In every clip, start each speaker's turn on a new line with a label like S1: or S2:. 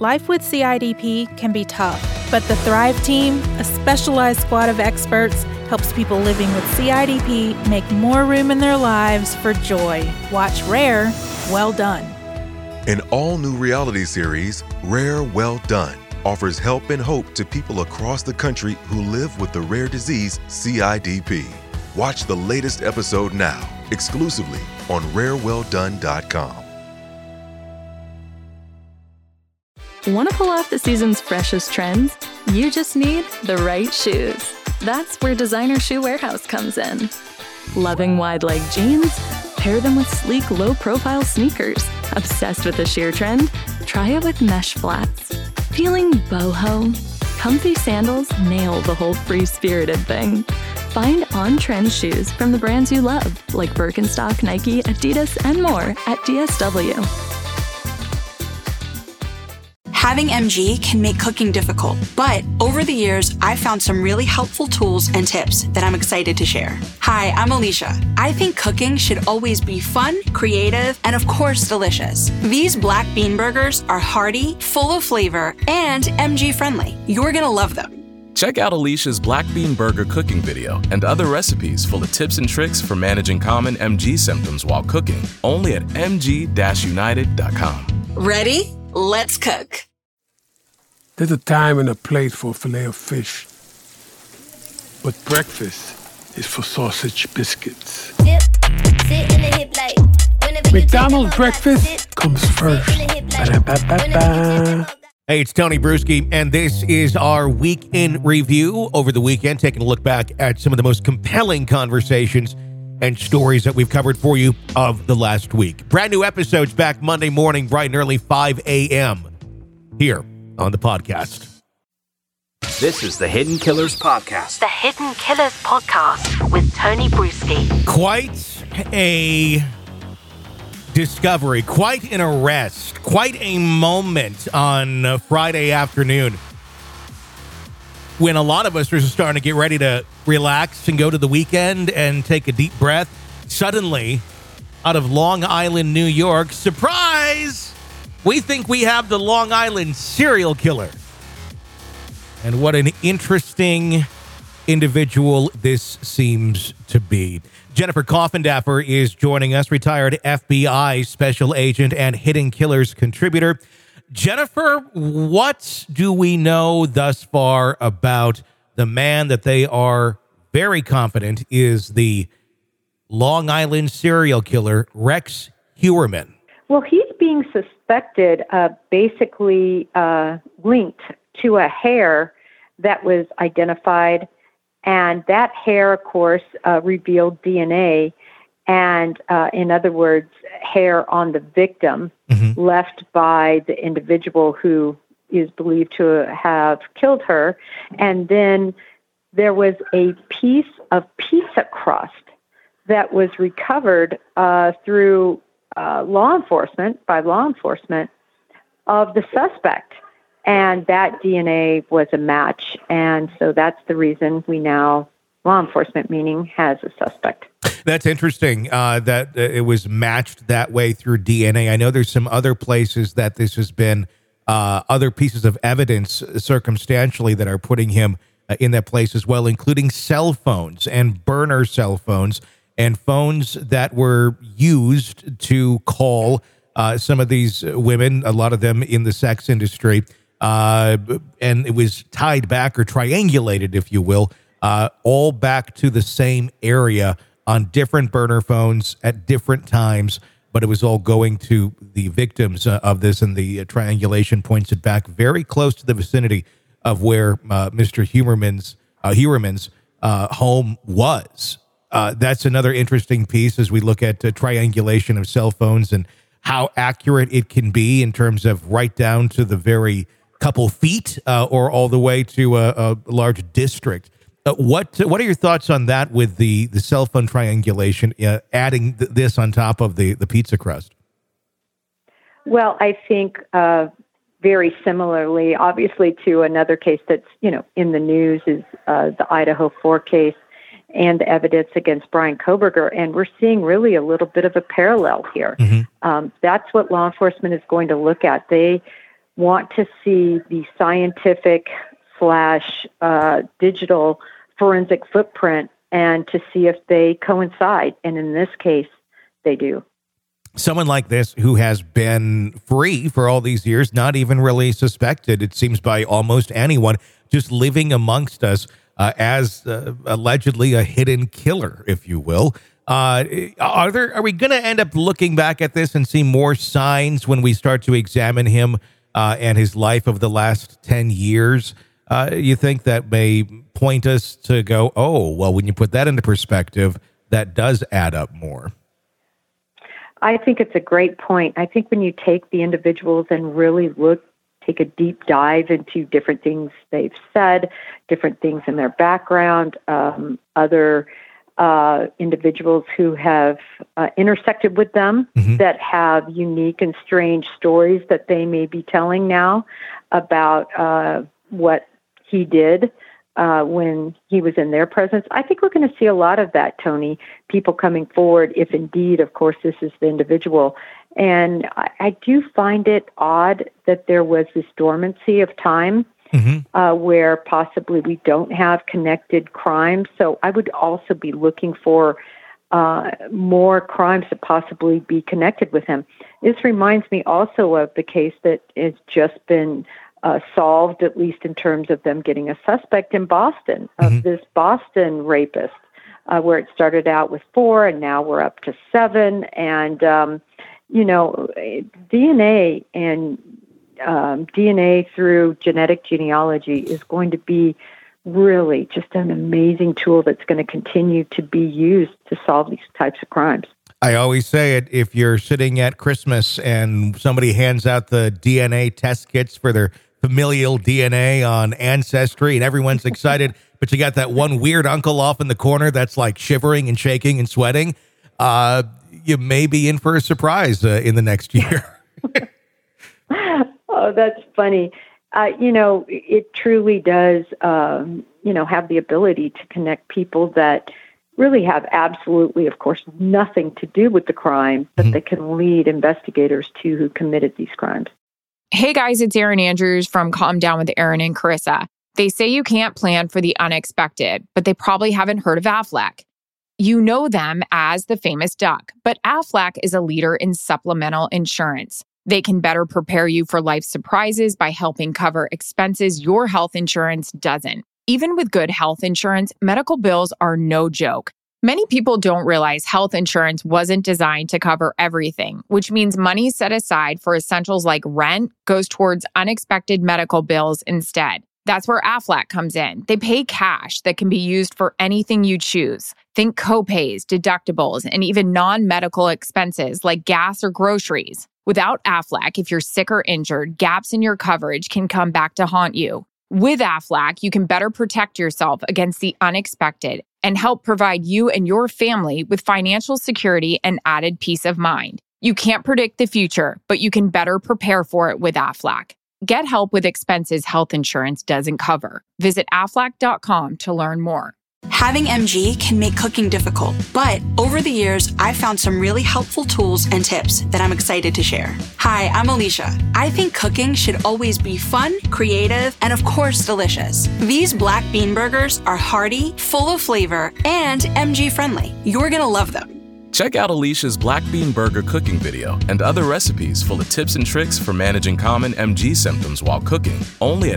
S1: Life with CIDP can be tough, but the Thrive Team, a specialized squad of experts, helps people living with CIDP make more room in their lives for joy. Watch Rare, Well Done.
S2: An all-new reality series, Rare, Well Done, offers help and hope to people across the country who live with the rare disease CIDP. Watch the latest episode now, exclusively on rarewelldone.com.
S3: Want to pull off the season's freshest trends? You just need the right shoes. That's where Designer Shoe Warehouse comes in. Loving wide-leg jeans? Pair them with sleek, low-profile sneakers. Obsessed with the sheer trend? Try it with mesh flats. Feeling boho? Comfy sandals nail the whole free-spirited thing. Find on-trend shoes from the brands you love, like Birkenstock, Nike, Adidas, and more at DSW.
S4: Having MG can make cooking difficult, but over the years, I've found some really helpful tools and tips that I'm excited to share. Hi, I'm Alicia. I think cooking should always be fun, creative, and of course, delicious. These black bean burgers are hearty, full of flavor, and MG friendly. You're gonna love them.
S5: Check out Alicia's Black Bean Burger cooking video and other recipes full of tips and tricks for managing common MG symptoms while cooking, only at mg-united.com.
S4: Ready? Let's cook.
S6: There's a time and a place for filet of fish. But breakfast is for sausage biscuits. McDonald's breakfast comes first. Ba-da-ba-ba-ba.
S7: Hey, it's Tony Bruschi, and this is our Week in Review over the weekend, taking a look back at some of the most compelling conversations and stories that we've covered for you of the last week. Brand new episodes back Monday morning, bright and early, 5 a.m. here on the podcast.
S8: This is the Hidden Killers Podcast.
S9: The Hidden Killers Podcast with Tony Bruschi.
S7: Quite a discovery, quite an arrest, quite a moment on Friday afternoon when a lot of us are starting to get ready to relax and go to the weekend and take a deep breath. Suddenly, out of Long Island, New York, surprise! We think we have the Long Island serial killer. And what an interesting individual this seems to be. Jennifer Coffindaffer is joining us, retired FBI special agent and Hidden Killers contributor. Jennifer, what do we know thus far about the man that they are very confident is the Long Island serial killer, Rex Heuermann?
S10: Well, he's being suspected of basically linked to a hair that was identified, and that hair, of course, revealed DNA, and in other words, hair on the victim left by the individual who is believed to have killed her. And then there was a piece of pizza crust that was recovered through law enforcement of the suspect, and that DNA was a match, and so that's the reason we now, law enforcement meaning, has a suspect.
S7: That's interesting that it was matched that way through DNA. I know there's some other places that this has been other pieces of evidence circumstantially that are putting him in that place as well, including cell phones and burner cell phones and phones that were used to call some of these women, a lot of them in the sex industry, and it was tied back or triangulated, if you will, all back to the same area on different burner phones at different times, but it was all going to the victims of this, and the triangulation points it back very close to the vicinity of where Mr. Heuermann's home was. That's another interesting piece as we look at triangulation of cell phones and how accurate it can be in terms of right down to the very couple feet or all the way to a large district. What are your thoughts on that with the cell phone triangulation, adding this on top of the pizza crust?
S10: Well, I think very similarly, obviously, to another case that's in the news is the Idaho 4 case and the evidence against Bryan Kohberger, and we're seeing really a little bit of a parallel here. That's what law enforcement is going to look at. They want to see the scientific / digital forensic footprint and to see if they coincide. And in this case, they do.
S7: Someone like this who has been free for all these years, not even really suspected, it seems, by almost anyone, just living amongst us as allegedly a hidden killer, if you will. Are we going to end up looking back at this and see more signs when we start to examine him and his life of the last 10 years? You think that may point us to go, oh, well, when you put that into perspective, that does add up more.
S10: I think it's a great point. I think when you take the individuals and really take a deep dive into different things they've said, different things in their background, other individuals who have intersected with them that have unique and strange stories that they may be telling now about what he did when he was in their presence. I think we're going to see a lot of that, Tony, people coming forward if indeed, of course, this is the individual. And I do find it odd that there was this dormancy of time where possibly we don't have connected crimes. So I would also be looking for more crimes to possibly be connected with him. This reminds me also of the case that has just been solved, at least in terms of them getting a suspect in Boston, of this Boston rapist, where it started out with 4 and now we're up to 7. And, DNA and DNA through genetic genealogy is going to be really just an amazing tool that's going to continue to be used to solve these types of crimes.
S7: I always say it, if you're sitting at Christmas and somebody hands out the DNA test kits for their familial DNA on Ancestry and everyone's excited, but you got that one weird uncle off in the corner that's like shivering and shaking and sweating, you may be in for a surprise in the next year.
S10: Oh, that's funny. It truly does, have the ability to connect people that really have absolutely, of course, nothing to do with the crime, but they can lead investigators to who committed these crimes.
S11: Hey guys, it's Erin Andrews from Calm Down with Erin and Carissa. They say you can't plan for the unexpected, but they probably haven't heard of Aflac. You know them as the famous duck, but Aflac is a leader in supplemental insurance. They can better prepare you for life surprises by helping cover expenses your health insurance doesn't. Even with good health insurance, medical bills are no joke. Many people don't realize health insurance wasn't designed to cover everything, which means money set aside for essentials like rent goes towards unexpected medical bills instead. That's where Aflac comes in. They pay cash that can be used for anything you choose. Think copays, deductibles, and even non-medical expenses like gas or groceries. Without Aflac, if you're sick or injured, gaps in your coverage can come back to haunt you. With Aflac, you can better protect yourself against the unexpected and help provide you and your family with financial security and added peace of mind. You can't predict the future, but you can better prepare for it with Aflac. Get help with expenses health insurance doesn't cover. Visit Aflac.com to learn more.
S4: Having MG can make cooking difficult, but over the years, I've found some really helpful tools and tips that I'm excited to share. Hi, I'm Alicia. I think cooking should always be fun, creative, and of course, delicious. These black bean burgers are hearty, full of flavor, and MG friendly. You're gonna love them.
S5: Check out Alicia's Black Bean Burger cooking video and other recipes full of tips and tricks for managing common MG symptoms while cooking, only at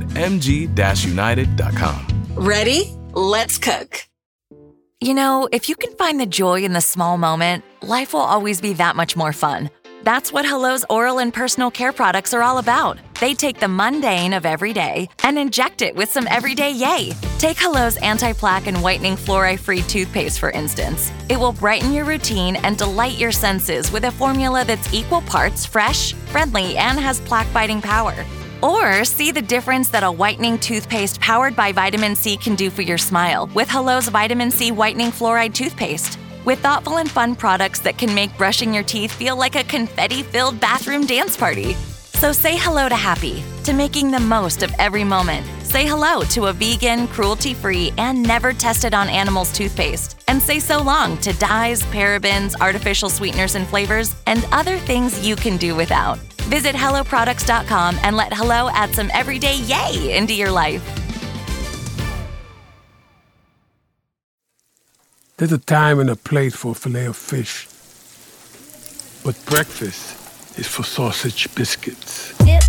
S5: mg-united.com.
S4: Ready? Let's cook.
S12: You know, if you can find the joy in the small moment, life will always be that much more fun. That's what Hello's oral and personal care products are all about. They take the mundane of every day and inject it with some everyday yay. Take Hello's anti-plaque and whitening fluoride-free toothpaste, for instance. It will brighten your routine and delight your senses with a formula that's equal parts fresh, friendly, and has plaque-fighting power. Or see the difference that a whitening toothpaste powered by vitamin C can do for your smile with Hello's Vitamin C Whitening Fluoride Toothpaste. With thoughtful and fun products that can make brushing your teeth feel like a confetti-filled bathroom dance party. So say hello to happy, to making the most of every moment. Say hello to a vegan, cruelty-free, and never tested on animals toothpaste. And say so long to dyes, parabens, artificial sweeteners and flavors, and other things you can do without. Visit HelloProducts.com and let Hello add some everyday yay into your life.
S6: There's a time and a place for filet of fish, but breakfast is for sausage biscuits.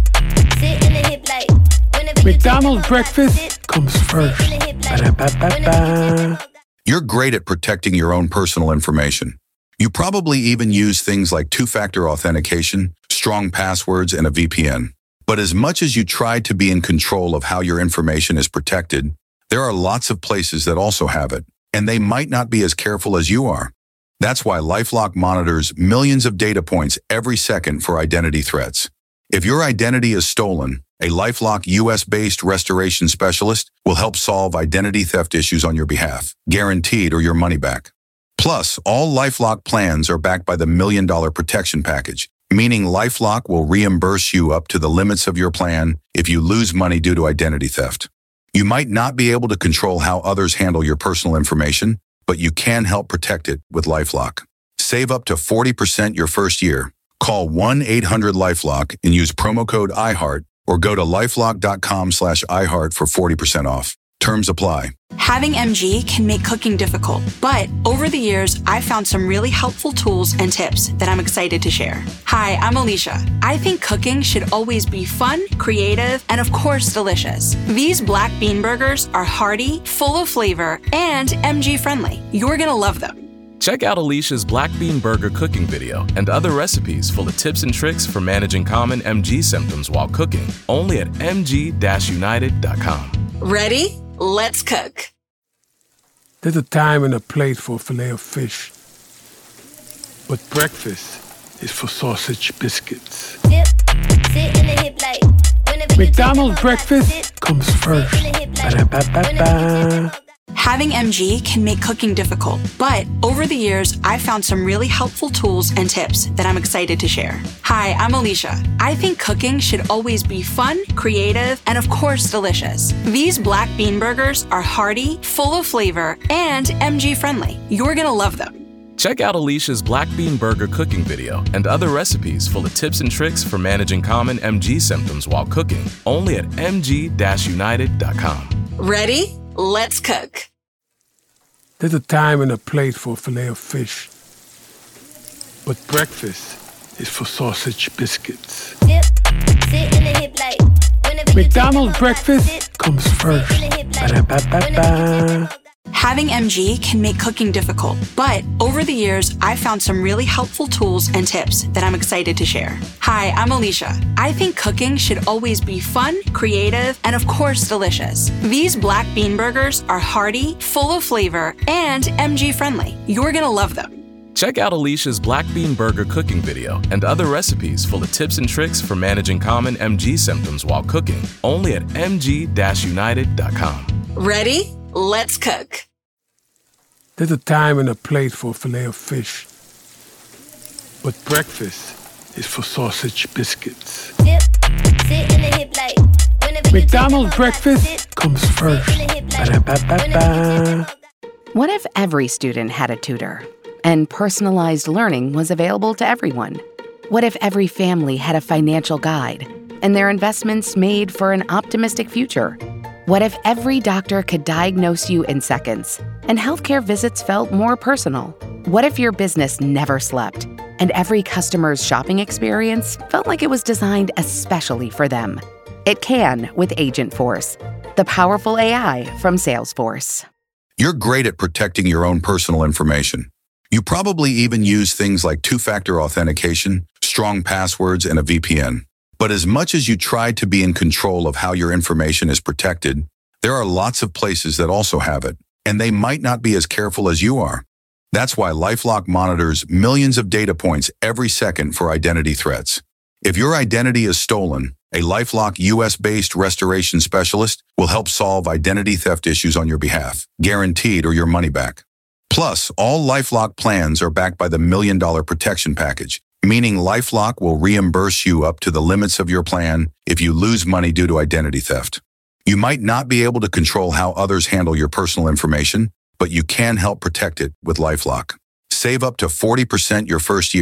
S6: McDonald's breakfast comes first. Ba-da-ba-ba-ba.
S13: You're great at protecting your own personal information. You probably even use things like two-factor authentication, strong passwords, and a VPN. But as much as you try to be in control of how your information is protected, there are lots of places that also have it, and they might not be as careful as you are. That's why LifeLock monitors millions of data points every second for identity threats. If your identity is stolen, a LifeLock US-based restoration specialist will help solve identity theft issues on your behalf, guaranteed or your money back. Plus, all LifeLock plans are backed by the $1 Million Protection Package, meaning LifeLock will reimburse you up to the limits of your plan if you lose money due to identity theft. You might not be able to control how others handle your personal information, but you can help protect it with LifeLock. Save up to 40% your first year. Call 1-800-LifeLock and use promo code iHeart or go to lifelock.com/iHeart for 40% off. Terms apply.
S4: Having MG can make cooking difficult, but over the years, I've found some really helpful tools and tips that I'm excited to share. Hi, I'm Alicia. I think cooking should always be fun, creative, and of course, delicious. These black bean burgers are hearty, full of flavor, and MG friendly. You're gonna love them.
S5: Check out Alicia's Black Bean Burger cooking video and other recipes full of tips and tricks for managing common MG symptoms while cooking, only at mg-united.com.
S4: Ready? Let's cook.
S6: There's a time and a place for filet of fish, but breakfast is for sausage biscuits. McDonald's breakfast comes first. Ba-da-ba-ba-ba.
S4: Having MG can make cooking difficult, but over the years, I've found some really helpful tools and tips that I'm excited to share. Hi, I'm Alicia. I think cooking should always be fun, creative, and of course, delicious. These black bean burgers are hearty, full of flavor, and MG friendly. You're gonna love them.
S5: Check out Alicia's Black Bean Burger cooking video and other recipes full of tips and tricks for managing common MG symptoms while cooking, only at mg-united.com.
S4: Ready? Let's cook.
S6: There's a time and a place for filet of fish, but breakfast is for sausage biscuits. McDonald's breakfast comes first. Ba-da-ba-ba-ba.
S4: Having MG can make cooking difficult, but over the years, I've found some really helpful tools and tips that I'm excited to share. Hi, I'm Alicia. I think cooking should always be fun, creative, and of course, delicious. These black bean burgers are hearty, full of flavor, and MG friendly. You're gonna love them.
S5: Check out Alicia's Black Bean Burger cooking video and other recipes full of tips and tricks for managing common MG symptoms while cooking, only at mg-united.com.
S4: Ready? Let's cook.
S6: There's a time and a place for filet of fish, but breakfast is for sausage biscuits. McDonald's breakfast comes first. Ba-da-ba-ba-ba.
S14: What if every student had a tutor and personalized learning was available to everyone? What if every family had a financial guide and their investments made for an optimistic future? What if every doctor could diagnose you in seconds and healthcare visits felt more personal? What if your business never slept and every customer's shopping experience felt like it was designed especially for them? It can with Agentforce, the powerful AI from Salesforce.
S13: You're great at protecting your own personal information. You probably even use things like two-factor authentication, strong passwords, and a VPN. But as much as you try to be in control of how your information is protected, there are lots of places that also have it, and they might not be as careful as you are. That's why LifeLock monitors millions of data points every second for identity threats. If your identity is stolen, a LifeLock US-based restoration specialist will help solve identity theft issues on your behalf, guaranteed or your money back. Plus, all LifeLock plans are backed by the $1 Million Protection Package, meaning LifeLock will reimburse you up to the limits of your plan if you lose money due to identity theft. You might not be able to control how others handle your personal information, but you can help protect it with LifeLock. Save up to 40% your first year.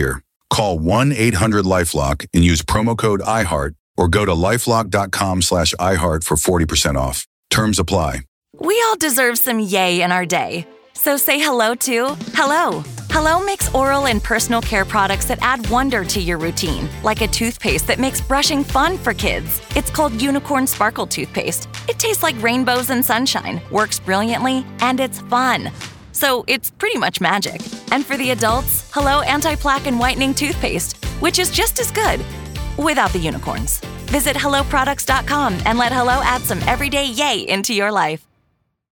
S13: Call 1-800-LifeLock and use promo code IHEART or go to lifelock.com/iHeart for 40% off. Terms apply.
S12: We all deserve some yay in our day. So say hello to Hello. Hello makes oral and personal care products that add wonder to your routine, like a toothpaste that makes brushing fun for kids. It's called Unicorn Sparkle Toothpaste. It tastes like rainbows and sunshine, works brilliantly, and it's fun. So it's pretty much magic. And for the adults, Hello Anti-Plaque and Whitening Toothpaste, which is just as good, without the unicorns. Visit HelloProducts.com and let Hello add some everyday yay into your life.